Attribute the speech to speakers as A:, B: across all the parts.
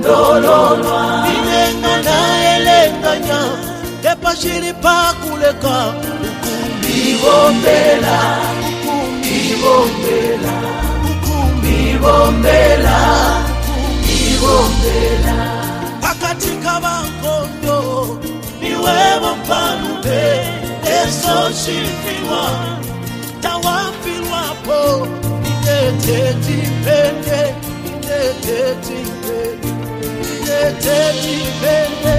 A: lololwa
B: Inenga na elenganya Depashiri pa kuleka
A: Mibombela Mibombela Mibombela Mibombela
B: Pakatika bankondo Niwewa mpanupe Eso shifirwa Tawafirwa po Ineteti pende Ineteti pende Ineteti pende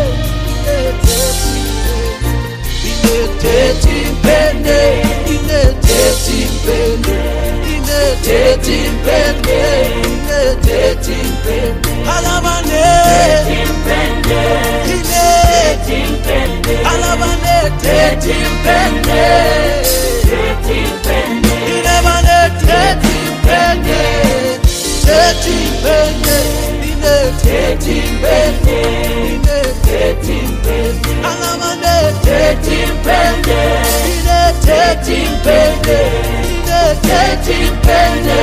B: Ineteti pende Ineteti pende Ineteti pende Ineteti pende Alabane
A: Timpende Timpende
B: Alabane
A: Timpende Timpende
B: Inebane Timpende Timpende
A: Timpende Timpende
B: Alabane
A: Timpende
B: Timpende
A: Timpende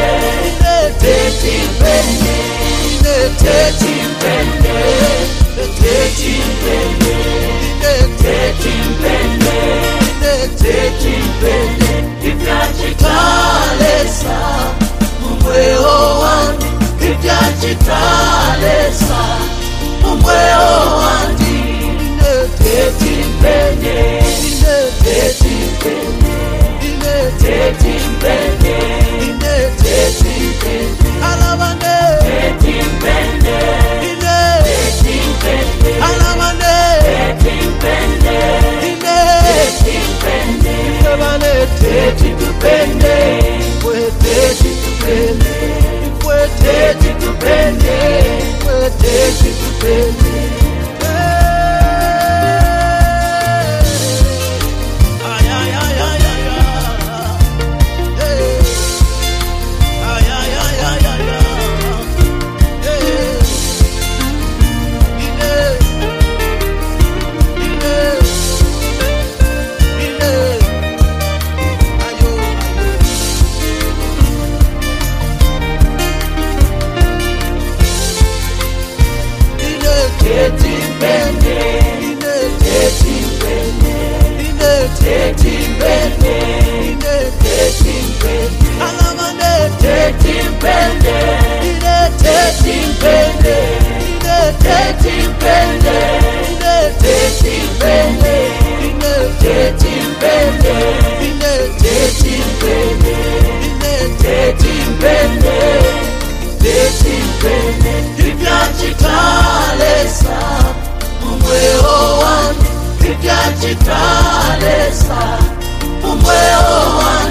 A: Ivyachithalesa umweo wandi Ivyachithalesa umweo wandi Tetimpende Tetimpende Tetimpende Tetimpende
B: Alabane
A: Tetimpende Tetimpende
B: Alabane
A: Tetimpende Tetimpende
B: Inebane
A: Tetimpende
B: Tetimpende
A: Tetimpende Tetimpende Ivyachithalesa umweo wandi Ivyachithalesa umweo wandi